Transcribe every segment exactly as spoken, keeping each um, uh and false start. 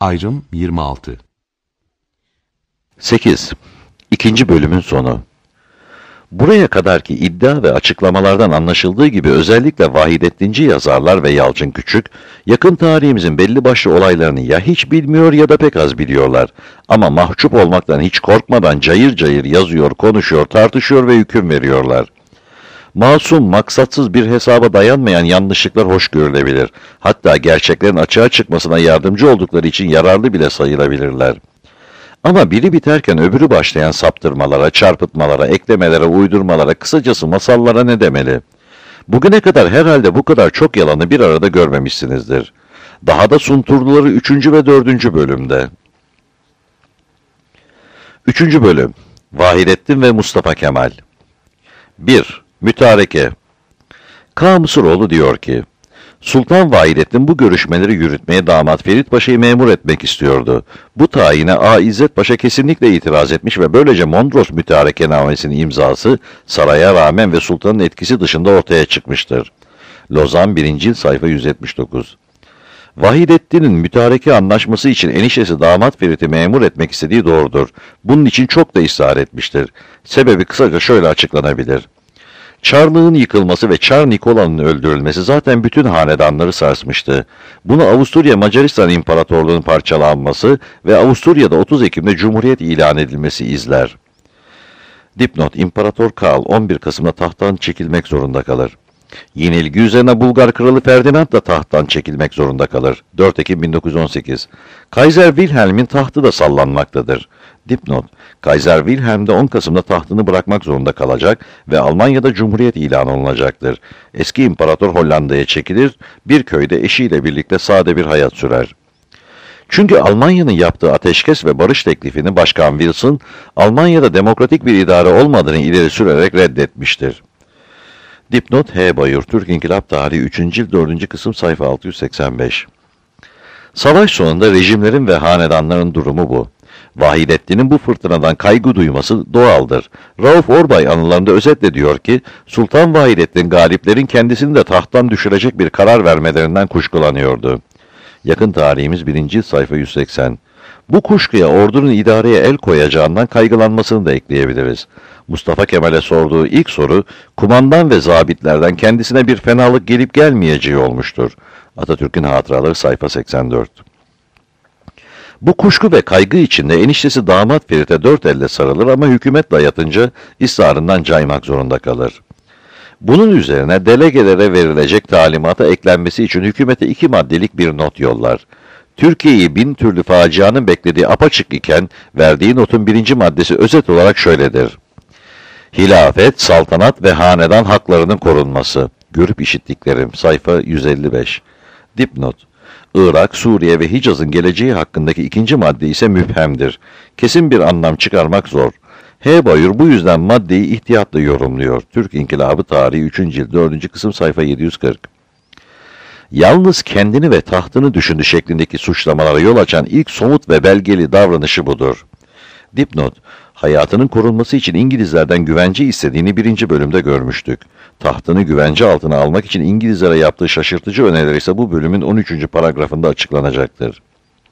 Ayrım yirmi altı. sekiz. İkinci bölümün sonu. Buraya kadarki iddia ve açıklamalardan anlaşıldığı gibi özellikle Vahidettinci yazarlar ve Yalçın Küçük, yakın tarihimizin belli başlı olaylarını ya hiç bilmiyor ya da pek az biliyorlar. Ama mahcup olmaktan hiç korkmadan cayır cayır yazıyor, konuşuyor, tartışıyor ve hüküm veriyorlar. Masum, maksatsız bir hesaba dayanmayan yanlışlıklar hoş görülebilir. Hatta gerçeklerin açığa çıkmasına yardımcı oldukları için yararlı bile sayılabilirler. Ama biri biterken öbürü başlayan saptırmalara, çarpıtmalara, eklemelere, uydurmalara, kısacası masallara ne demeli? Bugüne kadar herhalde bu kadar çok yalanı bir arada görmemişsinizdir. Daha da sunturluları üçüncü ve dördüncü bölümde. Üçüncü bölüm. Vahidettin ve Mustafa Kemal. bir. Mütareke. K. Mısıroğlu diyor ki, Sultan Vahidettin bu görüşmeleri yürütmeye damat Ferit Paşa'yı memur etmek istiyordu. Bu tayine A. İzzet Paşa kesinlikle itiraz etmiş ve böylece Mondros Mütarekenamesi'nin imzası saraya rağmen ve sultanın etkisi dışında ortaya çıkmıştır. Lozan birinci cilt sayfa yüz yetmiş dokuz. Vahidettin'in mütareke anlaşması için eniştesi damat Ferit'i memur etmek istediği doğrudur. Bunun için çok da ısrar etmiştir. Sebebi kısaca şöyle açıklanabilir. Çarlığın yıkılması ve Çar Nikola'nın öldürülmesi zaten bütün hanedanları sarsmıştı. Bunu Avusturya Macaristan İmparatorluğu'nun parçalanması ve Avusturya'da otuz Ekim'de Cumhuriyet ilan edilmesi izler. Dipnot: İmparator Karl on bir Kasım'da tahttan çekilmek zorunda kalır. Yenilgi üzerine Bulgar Kralı Ferdinand da tahttan çekilmek zorunda kalır. dört Ekim bin dokuz yüz on sekiz. Kaiser Wilhelm'in tahtı da sallanmaktadır. Dipnot: Kaiser Wilhelm de on Kasım'da tahtını bırakmak zorunda kalacak ve Almanya'da Cumhuriyet ilan olunacaktır. Eski İmparator Hollanda'ya çekilir, bir köyde eşiyle birlikte sade bir hayat sürer. Çünkü Almanya'nın yaptığı ateşkes ve barış teklifini Başkan Wilson, Almanya'da demokratik bir idare olmadığını ileri sürerek reddetmiştir. Dipnot: H. Bayur, Türk İnkılap Tarihi üçüncü cilt dördüncü kısım sayfa altı yüz seksen beş. Savaş sonunda rejimlerin ve hanedanların durumu bu. Vahidettin'in bu fırtınadan kaygı duyması doğaldır. Rauf Orbay anılarında özetle diyor ki, Sultan Vahidettin galiplerin kendisini de tahttan düşürecek bir karar vermelerinden kuşkulanıyordu. Yakın tarihimiz birinci sayfa yüz seksen. Bu kuşkuya ordunun idareye el koyacağından kaygılanmasını da ekleyebiliriz. Mustafa Kemal'e sorduğu ilk soru, kumandan ve zabitlerden kendisine bir fenalık gelip gelmeyeceği olmuştur. Atatürk'ün Hatıraları sayfa seksen dört. Bu kuşku ve kaygı içinde eniştesi damat Ferit'e dört elle sarılır ama hükümet dayatınca ısrarından caymak zorunda kalır. Bunun üzerine delegelere verilecek talimata eklenmesi için hükümete iki maddelik bir not yollar. Türkiye'yi bin türlü facianın beklediği apaçık iken verdiği notun birinci maddesi özet olarak şöyledir. Hilafet, saltanat ve hanedan haklarının korunması. Görüp işittiklerim. Sayfa yüz elli beş. Dipnot: Irak, Suriye ve Hicaz'ın geleceği hakkındaki ikinci madde ise müphemdir. Kesin bir anlam çıkarmak zor. H. Bayur bu yüzden maddeyi ihtiyatla yorumluyor. Türk İnkılabı Tarihi üçüncü cilt dördüncü kısım sayfa yedi yüz kırk. Yalnız kendini ve tahtını düşündü şeklindeki suçlamalara yol açan ilk somut ve belgeli davranışı budur. Dipnot: Hayatının korunması için İngilizlerden güvence istediğini birinci bölümde görmüştük. Tahtını güvence altına almak için İngilizlere yaptığı şaşırtıcı öneriler ise bu bölümün on üçüncü paragrafında açıklanacaktır.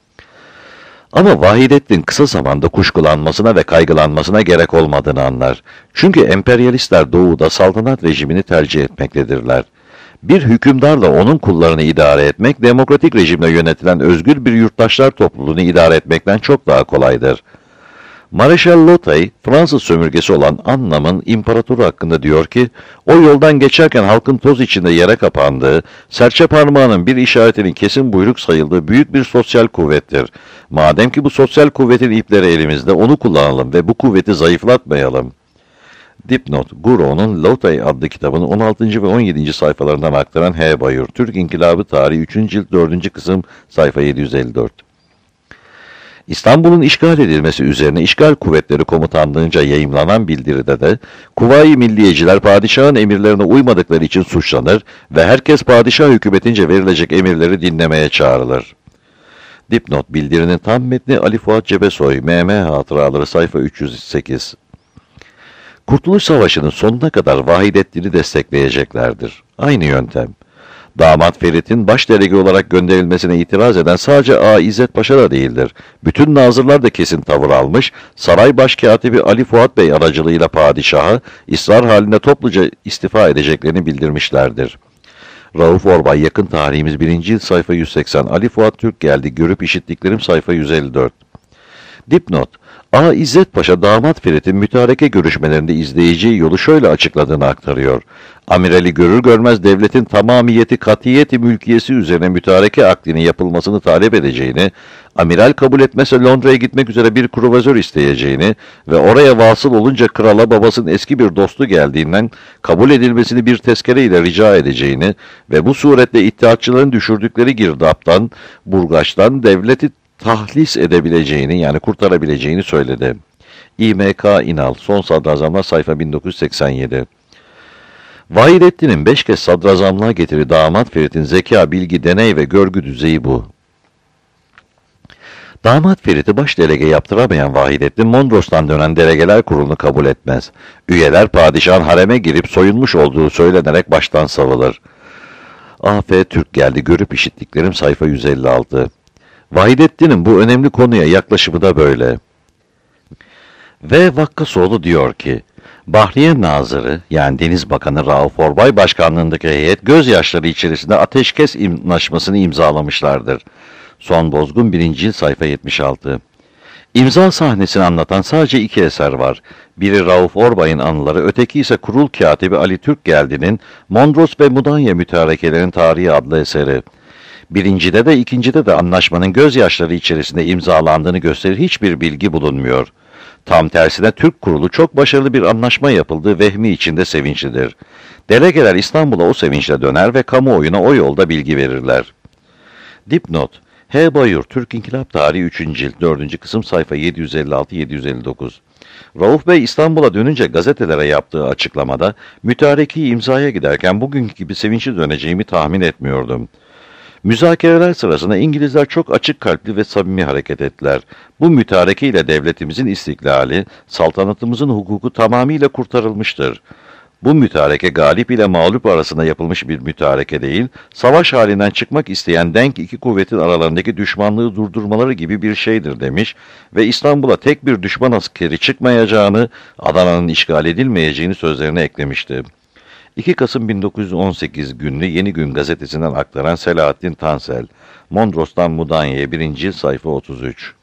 Ama Vahidettin kısa zamanda kuşkulanmasına ve kaygılanmasına gerek olmadığını anlar. Çünkü emperyalistler doğuda saltanat rejimini tercih etmektedirler. Bir hükümdarla onun kullarını idare etmek, demokratik rejimle yönetilen özgür bir yurttaşlar topluluğunu idare etmekten çok daha kolaydır. Mareşal Lotay, Fransız sömürgesi olan Annam'ın imparatoru hakkında diyor ki, o yoldan geçerken halkın toz içinde yere kapandığı, serçe parmağının bir işaretinin kesin buyruk sayıldığı büyük bir sosyal kuvvettir. Madem ki bu sosyal kuvvetin ipleri elimizde, onu kullanalım ve bu kuvveti zayıflatmayalım. Dipnot: Gouraud'un Lotay adlı kitabını on altıncı ve on yedinci sayfalarından aktaran H. Bayur, Türk İnkılabı Tarihi üçüncü cilt dördüncü kısım sayfa yedi yüz elli dört. İstanbul'un işgal edilmesi üzerine işgal kuvvetleri komutanlığınca yayımlanan bildiride de Kuvayi Milliyeciler padişahın emirlerine uymadıkları için suçlanır ve herkes padişah hükümetince verilecek emirleri dinlemeye çağrılır. Dipnot: Bildirinin tam metni Ali Fuat Cebesoy, M M Hatıraları sayfa üç yüz sekiz. Kurtuluş Savaşı'nın sonuna kadar Vahidettin'i destekleyeceklerdir. Aynı yöntem. Damat Ferit'in başdelege olarak gönderilmesine itiraz eden sadece A. İzzet Paşa da değildir. Bütün nazırlar da kesin tavır almış, saray başkatibi Ali Fuat Bey aracılığıyla padişaha ısrar halinde topluca istifa edeceklerini bildirmişlerdir. Rauf Orbay, Yakın Tarihimiz birinci. Yıl sayfa yüz seksen. Ali Fuat Türk geldi. Görüp işittiklerim sayfa yüz elli dört. Dipnot: A. İzzet Paşa, Damat Ferit'in mütareke görüşmelerinde izleyeceği yolu şöyle açıkladığını aktarıyor. Amirali görür görmez devletin tamamiyeti katiyeti mülkiyesi üzerine mütareke akdinin yapılmasını talep edeceğini, amiral kabul etmezse Londra'ya gitmek üzere bir kruvazör isteyeceğini ve oraya vasıl olunca krala babasının eski bir dostu geldiğinden kabul edilmesini bir tezkere ile rica edeceğini ve bu suretle iddiatçıların düşürdükleri girdaptan, burgaçtan devleti tahlis edebileceğini, yani kurtarabileceğini söyledi. İ M K İnal, Son Sadrazamlar, sayfa bin dokuz yüz seksen yedi. Vahidettin'in beş kez sadrazamlığa getirdiği Damat Ferit'in zeka, bilgi, deney ve görgü düzeyi bu. Damat Ferit'i baş delege yaptıramayan Vahidettin, Mondros'tan dönen delegeler kurulunu kabul etmez. Üyeler padişahın hareme girip soyunmuş olduğu söylenerek baştan savılır. A F Türk geldi. Görüp işittiklerim sayfa yüz elli altı. Vahidettin'in bu önemli konuya yaklaşımı da böyle. Ve Vakkasoğlu diyor ki, Bahriye Nazırı, yani Deniz Bakanı Rauf Orbay başkanlığındaki heyet gözyaşları içerisinde ateşkes anlaşmasını imzalamışlardır. Son Bozgun birinci. Yıl sayfa yetmiş altı. İmza sahnesini anlatan sadece iki eser var. Biri Rauf Orbay'ın anıları, öteki ise kurul katibi Ali Türk Geldi'nin Mondros ve Mudanya mütarekelerin tarihi adlı eseri. Birincide de ikincide de anlaşmanın gözyaşları içerisinde imzalandığını gösterir hiçbir bilgi bulunmuyor. Tam tersine Türk kurulu çok başarılı bir anlaşma yapıldığı vehmi içinde sevinçlidir. Delegeler İstanbul'a o sevinçle döner ve kamuoyuna o yolda bilgi verirler. Dipnot: H. Bayur, Türk İnkılap Tarihi üçüncü. Cilt dördüncü. Kısım sayfa yedi yüz elli altı yedi yüz elli dokuz. Rauf Bey İstanbul'a dönünce gazetelere yaptığı açıklamada, mütarekeyi imzaya giderken bugünkü gibi sevinçli döneceğimi tahmin etmiyordum. Müzakereler sırasında İngilizler çok açık kalpli ve samimi hareket ettiler. Bu mütareke ile devletimizin istiklali, saltanatımızın hukuku tamamıyla kurtarılmıştır. Bu mütareke galip ile mağlup arasında yapılmış bir mütareke değil, savaş halinden çıkmak isteyen denk iki kuvvetin aralarındaki düşmanlığı durdurmaları gibi bir şeydir demiş ve İstanbul'a tek bir düşman askeri çıkmayacağını, Adana'nın işgal edilmeyeceğini sözlerine eklemişti. iki Kasım bin dokuz yüz on sekiz günlü Yeni Gün gazetesinden aktaran Selahattin Tansel, Mondros'tan Mudanya'ya birinci. Yıl sayfa otuz üç.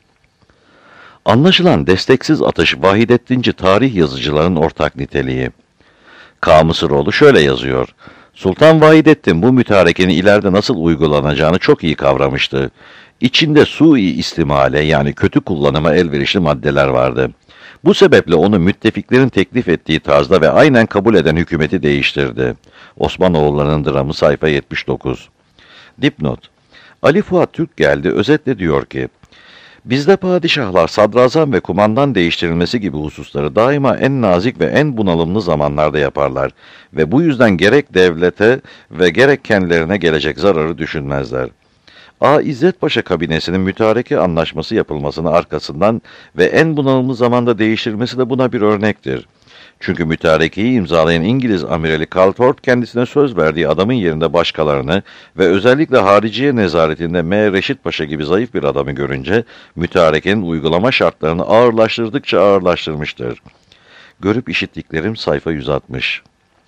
Anlaşılan desteksiz atış Vahidettinci tarih yazıcıların ortak niteliği. K. Mısıroğlu şöyle yazıyor. Sultan Vahidettin bu mütarekenin ileride nasıl uygulanacağını çok iyi kavramıştı. İçinde sui istimale, yani kötü kullanıma elverişli maddeler vardı. Bu sebeple onu müttefiklerin teklif ettiği tarzda ve aynen kabul eden hükümeti değiştirdi. Osmanoğulları'nın dramı, sayfa yetmiş dokuz. Dipnot: Ali Fuat Türk geldi özetle diyor ki, bizde padişahlar sadrazam ve kumandan değiştirilmesi gibi hususları daima en nazik ve en bunalımlı zamanlarda yaparlar ve bu yüzden gerek devlete ve gerek kendilerine gelecek zararı düşünmezler. A. İzzet Paşa kabinesinin mütareke anlaşması yapılmasının arkasından ve en bunalımlı zamanda değiştirilmesi de buna bir örnektir. Çünkü mütarekeyi imzalayan İngiliz amirali Calthorpe kendisine söz verdiği adamın yerinde başkalarını ve özellikle hariciye nezaretinde M. Reşit Paşa gibi zayıf bir adamı görünce mütarekenin uygulama şartlarını ağırlaştırdıkça ağırlaştırmıştır. Görüp işittiklerim sayfa yüz altmış.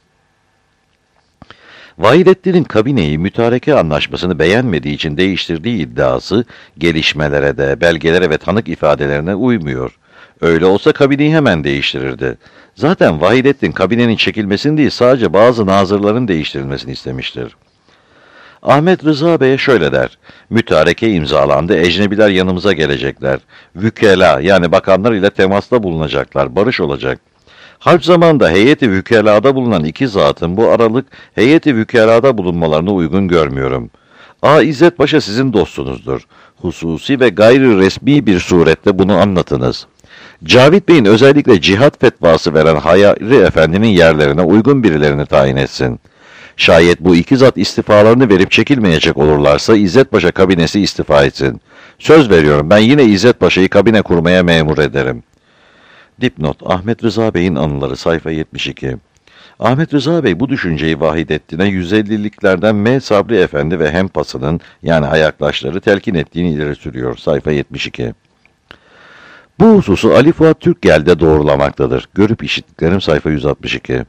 Vahidettin'in kabineyi mütareke anlaşmasını beğenmediği için değiştirdiği iddiası gelişmelere de, belgelere ve tanık ifadelerine uymuyor. Öyle olsa kabineyi hemen değiştirirdi. Zaten Vahidettin kabinenin çekilmesini değil, sadece bazı nazırların değiştirilmesini istemiştir. Ahmet Rıza Bey'e şöyle der: mütareke imzalandı, ecnebiler yanımıza gelecekler. Vükela, yani bakanlar ile temasta bulunacaklar, barış olacak. Harp zamanında heyeti vükelada bulunan iki zatın bu aralık heyeti vükelada bulunmalarını uygun görmüyorum. A. İzzet Paşa sizin dostunuzdur. Hususi ve gayri resmi bir surette bunu anlatınız. Cavit Bey'in özellikle cihat fetvası veren Hayri Efendi'nin yerlerine uygun birilerini tayin etsin. Şayet bu iki zat istifalarını verip çekilmeyecek olurlarsa İzzet Paşa kabinesi istifa etsin. Söz veriyorum, ben yine İzzet Paşa'yı kabine kurmaya memur ederim. Dipnot: Ahmet Rıza Bey'in anıları, sayfa yetmiş iki. Ahmet Rıza Bey bu düşünceyi Vahidettin'e yüz elliliklerden M. Sabri Efendi ve hempasının yani ayaklaşları telkin ettiğini ileri sürüyor. Sayfa yetmiş iki. Bu hususu Ali Fuat Türkgel'de doğrulamaktadır. Görüp işittiklerim sayfa yüz altmış iki.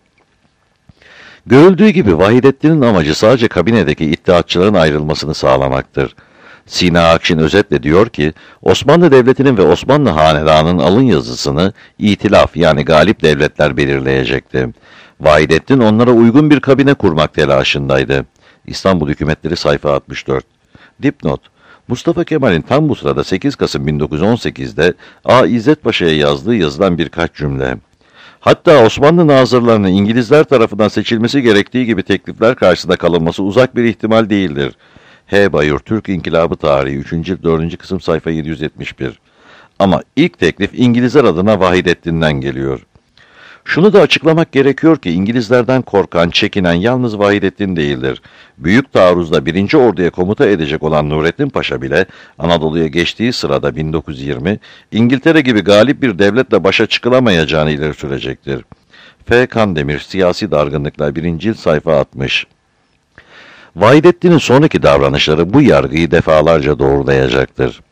Görüldüğü gibi Vahidettin'in amacı sadece kabinedeki iddiatçıların ayrılmasını sağlamaktır. Sina Akşin özetle diyor ki, Osmanlı Devleti'nin ve Osmanlı Hanedanı'nın alın yazısını itilaf yani galip devletler belirleyecekti. Vahidettin onlara uygun bir kabine kurmak telaşındaydı. İstanbul Hükümetleri sayfa altmış dört. Dipnot: Mustafa Kemal'in tam bu sırada sekiz Kasım bin dokuz yüz on sekiz'de A. İzzet Paşa'ya yazdığı yazılan birkaç cümle. Hatta Osmanlı nazırlarının İngilizler tarafından seçilmesi gerektiği gibi teklifler karşısında kalınması uzak bir ihtimal değildir. H. Bayur, Türk İnkılabı Tarihi, üçüncü cilt dördüncü kısım sayfa yedi yüz yetmiş bir. Ama ilk teklif İngilizler adına Vahidettin'den geliyor. Şunu da açıklamak gerekiyor ki İngilizlerden korkan, çekinen yalnız Vahidettin değildir. Büyük taarruzda birinci Ordu'ya komuta edecek olan Nurettin Paşa bile Anadolu'ya geçtiği sırada bin dokuz yüz yirmi, İngiltere gibi galip bir devletle başa çıkılamayacağını ileri sürecektir. F. Kandemir, Siyasi Dargınlıklar, birinci cilt sayfa altmış. Vahidettin'in sonraki davranışları bu yargıyı defalarca doğrulayacaktır.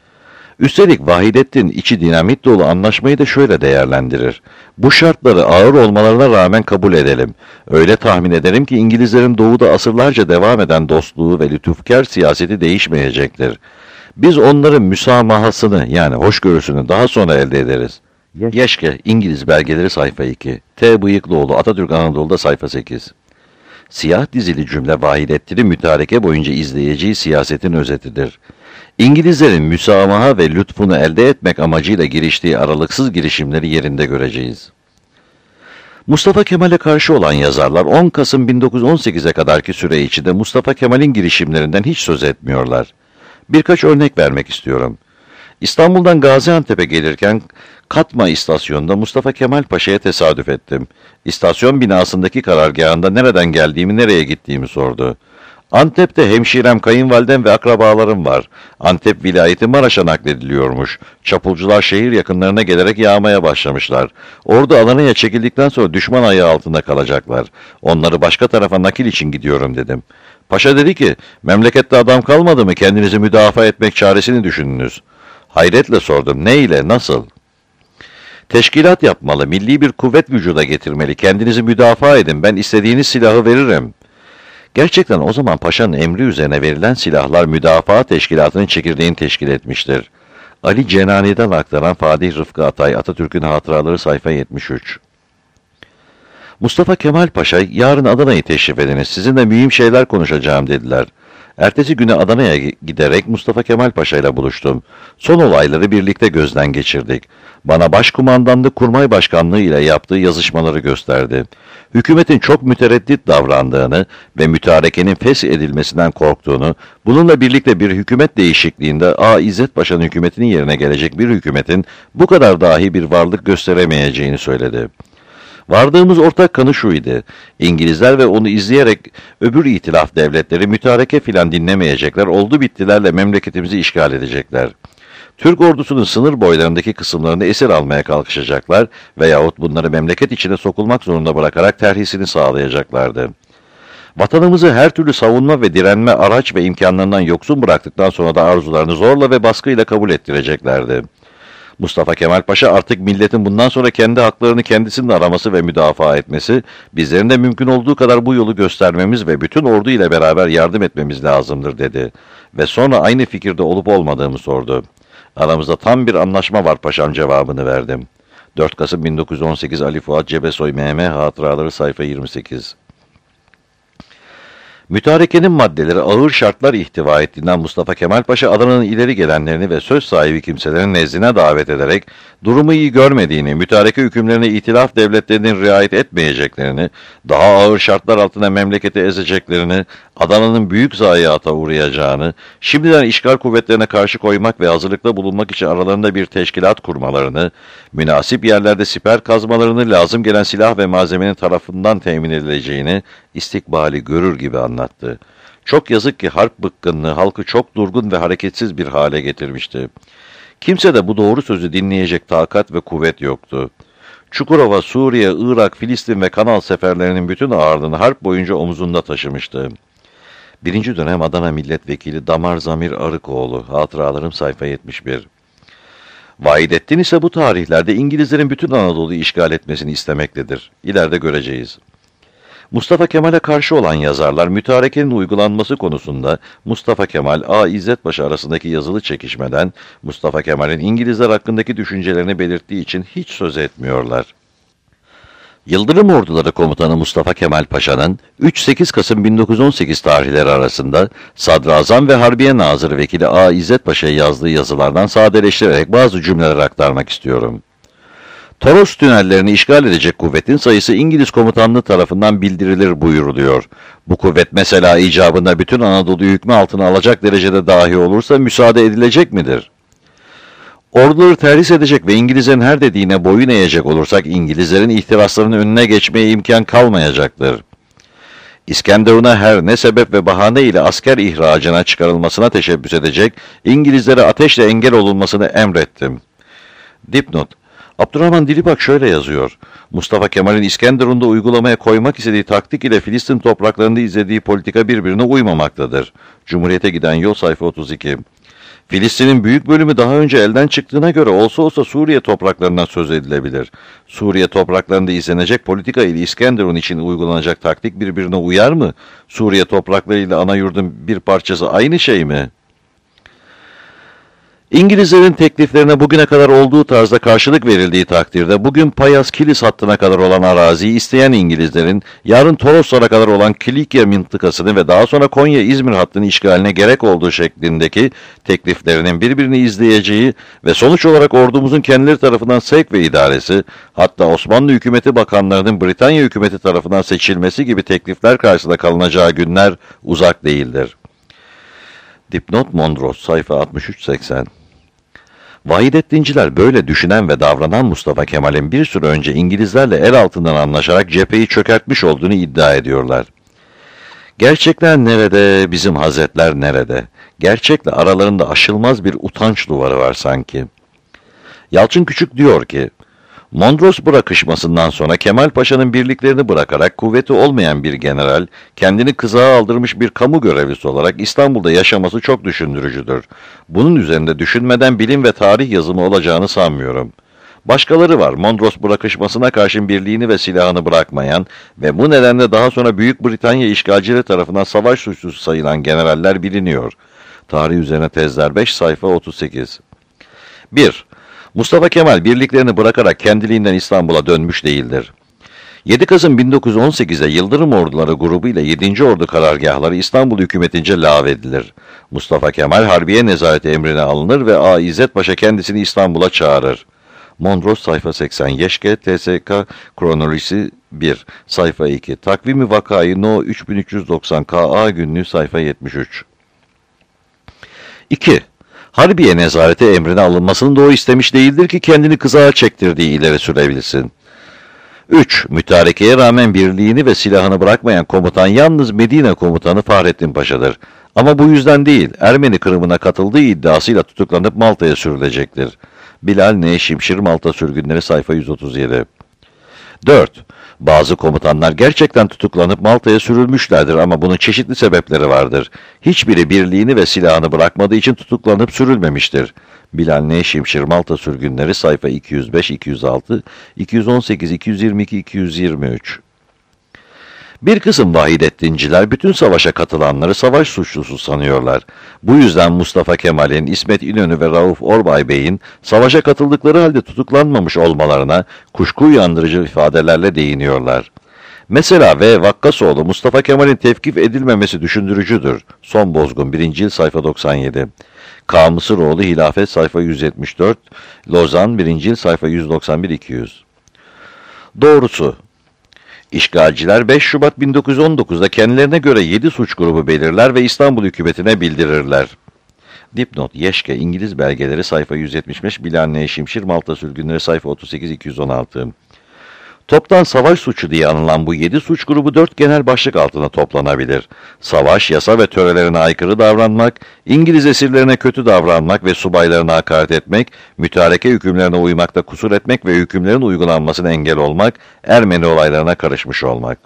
Üstelik Vahidettin içi dinamit dolu anlaşmayı da şöyle değerlendirir. Bu şartları ağır olmalarına rağmen kabul edelim. Öyle tahmin ederim ki İngilizlerin doğuda asırlarca devam eden dostluğu ve lütufkar siyaseti değişmeyecektir. Biz onların müsamahasını yani hoşgörüsünü daha sonra elde ederiz. Yeşke, İngiliz belgeleri sayfa iki. T. Bıyıklıoğlu, Atatürk Anadolu'da sayfa sekiz. Siyah dizili cümle Vahidettin'i mütareke boyunca izleyeceği siyasetin özetidir. İngilizlerin müsamaha ve lütfunu elde etmek amacıyla giriştiği aralıksız girişimleri yerinde göreceğiz. Mustafa Kemal'e karşı olan yazarlar on Kasım bin dokuz yüz on sekiz'e kadarki süre içinde Mustafa Kemal'in girişimlerinden hiç söz etmiyorlar. Birkaç örnek vermek istiyorum. İstanbul'dan Gaziantep'e gelirken Katma istasyonunda Mustafa Kemal Paşa'ya tesadüf ettim. İstasyon binasındaki karargahında nereden geldiğimi, nereye gittiğimi sordu. Antep'te hemşirem, kayınvalidem ve akrabalarım var. Antep vilayeti Maraş'a naklediliyormuş. Çapulcular şehir yakınlarına gelerek yağmaya başlamışlar. Ordu Adana'ya çekildikten sonra düşman ayağı altında kalacaklar. Onları başka tarafa nakil için gidiyorum dedim. Paşa dedi ki, memlekette adam kalmadı mı, kendinizi müdafaa etmek çaresini düşününüz. Hayretle sordum, ne ile, nasıl? Teşkilat yapmalı, milli bir kuvvet vücuda getirmeli, kendinizi müdafaa edin, ben istediğiniz silahı veririm. Gerçekten o zaman paşanın emri üzerine verilen silahlar müdafaa teşkilatının çekirdeğini teşkil etmiştir. Ali Cenani'den aktaran Fatih Rıfkı Atay, Atatürk'ün Hatıraları sayfa yetmiş üç. Mustafa Kemal Paşa, yarın Adana'yı teşrif ediniz, sizinle mühim şeyler konuşacağım dediler. Ertesi güne Adana'ya giderek Mustafa Kemal Paşa ile buluştum. Son olayları birlikte gözden geçirdik. Bana Başkumandanlık Kurmay Başkanlığı ile yaptığı yazışmaları gösterdi. Hükümetin çok mütereddit davrandığını ve mütarekenin fesh edilmesinden korktuğunu, bununla birlikte bir hükümet değişikliğinde A. İzzet Paşa'nın hükümetinin yerine gelecek bir hükümetin bu kadar dahi bir varlık gösteremeyeceğini söyledi. Vardığımız ortak kanı şuydu: İngilizler ve onu izleyerek öbür itilaf devletleri mütareke filan dinlemeyecekler, oldu bittilerle memleketimizi işgal edecekler. Türk ordusunun sınır boylarındaki kısımlarını esir almaya kalkışacaklar veyahut bunları memleket içine sokulmak zorunda bırakarak terhisini sağlayacaklardı. Vatanımızı her türlü savunma ve direnme araç ve imkanlarından yoksun bıraktıktan sonra da arzularını zorla ve baskıyla kabul ettireceklerdi. Mustafa Kemal Paşa artık milletin bundan sonra kendi haklarını kendisinin araması ve müdafaa etmesi, bizlerin de mümkün olduğu kadar bu yolu göstermemiz ve bütün ordu ile beraber yardım etmemiz lazımdır dedi. Ve sonra aynı fikirde olup olmadığımı sordu. Aramızda tam bir anlaşma var paşam cevabını verdim. dört Kasım bin dokuz yüz on sekiz Ali Fuat Cebesoy M M Hatıraları sayfa yirmi sekiz. Mütarekenin maddeleri ağır şartlar ihtiva ettiğinden Mustafa Kemal Paşa Adana'nın ileri gelenlerini ve söz sahibi kimselerin nezdine davet ederek durumu iyi görmediğini, mütareke hükümlerine itilaf devletlerinin riayet etmeyeceklerini, daha ağır şartlar altında memleketi ezeceklerini, Adana'nın büyük zayiata uğrayacağını, şimdiden işgal kuvvetlerine karşı koymak ve hazırlıkta bulunmak için aralarında bir teşkilat kurmalarını, münasip yerlerde siper kazmalarını, lazım gelen silah ve malzemenin tarafından temin edileceğini istikbali görür gibi anlattı. Çok yazık ki harp bıkkınlığı halkı çok durgun ve hareketsiz bir hale getirmişti. Kimse de bu doğru sözü dinleyecek takat ve kuvvet yoktu. Çukurova, Suriye, Irak, Filistin ve Kanal seferlerinin bütün ağırlığını harp boyunca omuzunda taşımıştı. Birinci dönem Adana Milletvekili Damar Zamir Arıkoğlu, Hatıralarım sayfa yetmiş bir. Vahidettin ise bu tarihlerde İngilizlerin bütün Anadolu'yu işgal etmesini istemektedir. İleride göreceğiz. Mustafa Kemal'e karşı olan yazarlar, mütarekenin uygulanması konusunda Mustafa Kemal, A. İzzet Paşa arasındaki yazılı çekişmeden Mustafa Kemal'in İngilizler hakkındaki düşüncelerini belirttiği için hiç söz etmiyorlar. Yıldırım Orduları Komutanı Mustafa Kemal Paşa'nın üç sekiz Kasım bin dokuz yüz on sekiz tarihleri arasında Sadrazam ve Harbiye Nazırı Vekili A. İzzet Paşa'ya yazdığı yazılardan sadeleştirerek bazı cümleler aktarmak istiyorum. Toros tünellerini işgal edecek kuvvetin sayısı İngiliz komutanlığı tarafından bildirilir buyuruluyor. Bu kuvvet mesela icabında bütün Anadolu'yu hükmü altına alacak derecede dahi olursa müsaade edilecek midir? Orduları terhis edecek ve İngilizlerin her dediğine boyun eğecek olursak İngilizlerin ihtiraslarının önüne geçmeye imkan kalmayacaktır. İskenderun'a her ne sebep ve bahane ile asker ihracına çıkarılmasına teşebbüs edecek, İngilizlere ateşle engel olunmasını emrettim. Dipnot: Abdurrahman Dilipak şöyle yazıyor: Mustafa Kemal'in İskenderun'da uygulamaya koymak istediği taktik ile Filistin topraklarında izlediği politika birbirine uymamaktadır. Cumhuriyete giden yol sayfa otuz iki. Filistin'in büyük bölümü daha önce elden çıktığına göre olsa olsa Suriye topraklarından söz edilebilir. Suriye topraklarında izlenecek politika ile İskenderun için uygulanacak taktik birbirine uyar mı? Suriye toprakları ile ana yurdun bir parçası aynı şey mi? İngilizlerin tekliflerine bugüne kadar olduğu tarzda karşılık verildiği takdirde bugün Payas-Kilis hattına kadar olan araziyi isteyen İngilizlerin yarın Toroslara kadar olan Kilikya mıntıkasını ve daha sonra Konya-İzmir hattını işgaline gerek olduğu şeklindeki tekliflerinin birbirini izleyeceği ve sonuç olarak ordumuzun kendileri tarafından sevk ve idaresi, hatta Osmanlı hükümeti bakanlarının Britanya hükümeti tarafından seçilmesi gibi teklifler karşısında kalınacağı günler uzak değildir. Dipnot Mondros sayfa altmış üç seksen. Vahidettinciler böyle düşünen ve davranan Mustafa Kemal'in bir süre önce İngilizlerle el altından anlaşarak cepheyi çökertmiş olduğunu iddia ediyorlar. Gerçekler nerede, bizim hazretler nerede? Gerçekle aralarında aşılmaz bir utanç duvarı var sanki. Yalçın Küçük diyor ki, Mondros bırakışmasından sonra Kemal Paşa'nın birliklerini bırakarak kuvveti olmayan bir general, kendini kızağa aldırmış bir kamu görevlisi olarak İstanbul'da yaşaması çok düşündürücüdür. Bunun üzerinde düşünmeden bilim ve tarih yazımı olacağını sanmıyorum. Başkaları var, Mondros bırakışmasına karşın birliğini ve silahını bırakmayan ve bu nedenle daha sonra Büyük Britanya işgalcileri tarafından savaş suçlusu sayılan generaller biliniyor. Tarih üzerine tezler beş sayfa otuz sekiz. bir. Mustafa Kemal birliklerini bırakarak kendiliğinden İstanbul'a dönmüş değildir. yedi Kasım bin dokuz yüz on sekiz'de Yıldırım Orduları grubu ile yedinci Ordu karargahları İstanbul hükümetince lağvedilir. Mustafa Kemal Harbiye Nezareti emrine alınır ve A. İzzet Paşa kendisini İstanbul'a çağırır. Mondros sayfa seksen, Yeşke, T S K kronolojisi bir, sayfa iki, Takvimi Vakayı No üç bin üç yüz doksan K A günlüğü sayfa yetmiş üç. iki. Harbiye nezareti emrine alınmasını da o istemiş değildir ki kendini kızağa çektirdiği ileri sürebilsin. üç. Mütarekeye rağmen birliğini ve silahını bırakmayan komutan yalnız Medine komutanı Fahrettin Paşa'dır. Ama bu yüzden değil, Ermeni Kırım'ına katıldığı iddiasıyla tutuklanıp Malta'ya sürülecektir. Bilal N. Şimşir, Malta Sürgünleri sayfa yüz otuz yedi. dört. Bazı komutanlar gerçekten tutuklanıp Malta'ya sürülmüşlerdir ama bunun çeşitli sebepleri vardır. Hiçbiri birliğini ve silahını bırakmadığı için tutuklanıp sürülmemiştir. Bilal N. Şimşir, Malta Sürgünleri sayfa iki yüz beş, iki yüz altı, iki yüz on sekiz, iki yüz yirmi iki, iki yüz yirmi üç. Bir kısım Vahidettinciler bütün savaşa katılanları savaş suçlusu sanıyorlar. Bu yüzden Mustafa Kemal'in, İsmet İnönü ve Rauf Orbay Bey'in savaşa katıldıkları halde tutuklanmamış olmalarına kuşku uyandırıcı ifadelerle değiniyorlar. Mesela V. Vakkasoğlu, Mustafa Kemal'in tevkif edilmemesi düşündürücüdür. Son Bozgun birinci yıl sayfa doksan yedi. K. Mısıroğlu Hilafet sayfa yüz yetmiş dört, Lozan birinci yıl sayfa yüz doksan bir iki yüz. Doğrusu, İşgalciler beş Şubat bin dokuz yüz on dokuz'da kendilerine göre yedi suç grubu belirler ve İstanbul hükümetine bildirirler. Dipnot Yeşke, İngiliz belgeleri sayfa yüz yetmiş beş, Bilal N. Şimşir, Malta Sürgünleri sayfa otuz sekiz, iki yüz on altı. Toptan savaş suçu diye anılan bu yedi suç grubu dört genel başlık altına toplanabilir. Savaş, yasa ve törelerine aykırı davranmak, İngiliz esirlerine kötü davranmak ve subaylarına hakaret etmek, mütareke hükümlerine uymakta kusur etmek ve hükümlerin uygulanmasına engel olmak, Ermeni olaylarına karışmış olmak.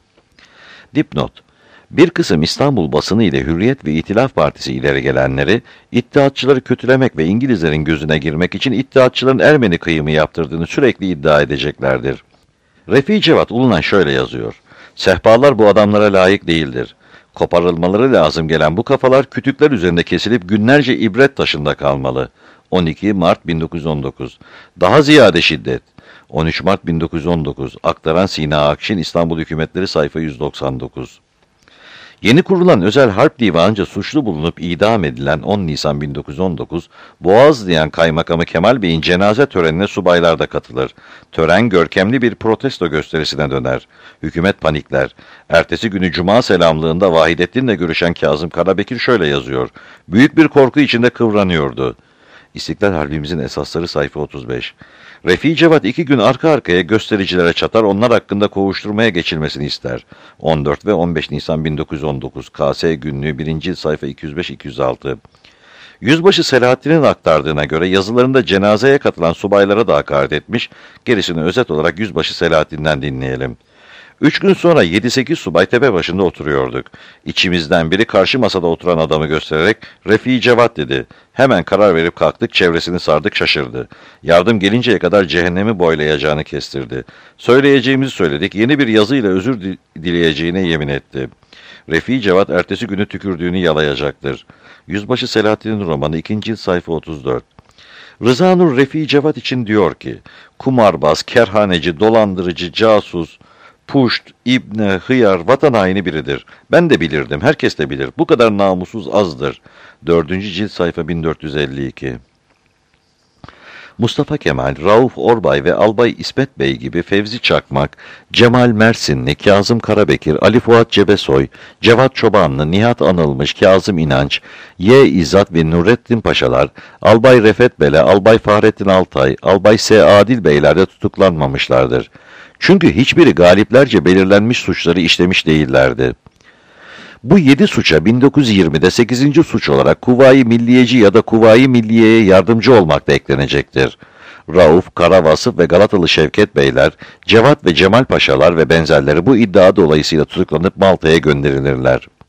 Dipnot: Bir kısım İstanbul basını ile Hürriyet ve İtilaf Partisi ileri gelenleri, İttihatçıları kötülemek ve İngilizlerin gözüne girmek için İttihatçıların Ermeni kıyımı yaptırdığını sürekli iddia edeceklerdir. Refik Cevat Ulunan şöyle yazıyor: Sehpalar bu adamlara layık değildir. Koparılmaları lazım gelen bu kafalar kütükler üzerinde kesilip günlerce ibret taşında kalmalı. on iki Mart bin dokuz yüz on dokuz. Daha ziyade şiddet. on üç Mart bin dokuz yüz on dokuz. Aktaran Sina Akşin, İstanbul Hükümetleri, sayfa yüz doksan dokuz. Yeni kurulan Özel Harp Divanı'nca suçlu bulunup idam edilen on Nisan bin dokuz yüz on dokuz, Boğazlayan Kaymakamı Kemal Bey'in cenaze törenine subaylar da katılır. Tören görkemli bir protesto gösterisine döner. Hükümet panikler. Ertesi günü Cuma selamlığında Vahidettin'le görüşen Kazım Karabekir şöyle yazıyor: Büyük bir korku içinde kıvranıyordu. İstiklal Harbimizin esasları, sayfa otuz beş. Refik Cevat iki gün arka arkaya göstericilere çatar, onlar hakkında kovuşturmaya geçilmesini ister. on dört ve on beş Nisan bin dokuz yüz on dokuz. K S Günlüğü birinci sayfa iki yüz beş iki yüz altı. Yüzbaşı Selahattin'in aktardığına göre yazılarında cenazeye katılan subaylara da hakaret etmiş, gerisini özet olarak Yüzbaşı Selahattin'den dinleyelim. Üç gün sonra yedi sekiz subay tepe başında oturuyorduk. İçimizden biri karşı masada oturan adamı göstererek Refik Cevat dedi. Hemen karar verip kalktık, çevresini sardık, şaşırdı. Yardım gelinceye kadar cehennemi boylayacağını kestirdi. Söyleyeceğimizi söyledik, yeni bir yazıyla özür dileyeceğine yemin etti. Refik Cevat ertesi günü tükürdüğünü yalayacaktır. Yüzbaşı Selahattin'in romanı, ikinci cilt, sayfa otuz dört. Rıza Nur Refik Cevat için diyor ki, kumarbaz, kerhaneci, dolandırıcı, casus, puşt, ibne, hıyar, vatan haini biridir. Ben de bilirdim, herkes de bilir. Bu kadar namussuz azdır. Dördüncü cilt, sayfa bin dört yüz elli iki. Mustafa Kemal, Rauf Orbay ve Albay İsmet Bey gibi Fevzi Çakmak, Cemal Mersinli, Kazım Karabekir, Ali Fuat Cebesoy, Cevat Çobanlı, Nihat Anılmış, Kazım İnanç, Y. İzzat ve Nurettin Paşalar, Albay Refet Bele, Albay Fahrettin Altay, Albay S. Adil Beyler de tutuklanmamışlardır. Çünkü hiçbiri galiplerce belirlenmiş suçları işlemiş değillerdi. Bu yedi suça bin dokuz yüz yirmide sekizinci suç olarak Kuvayi Milliyeci ya da Kuvayi Milliye'ye yardımcı olmak da eklenecektir. Rauf, Karavasıf ve Galatalı Şevket Beyler, Cevat ve Cemal Paşalar ve benzerleri bu iddia dolayısıyla tutuklanıp Malta'ya gönderilirler.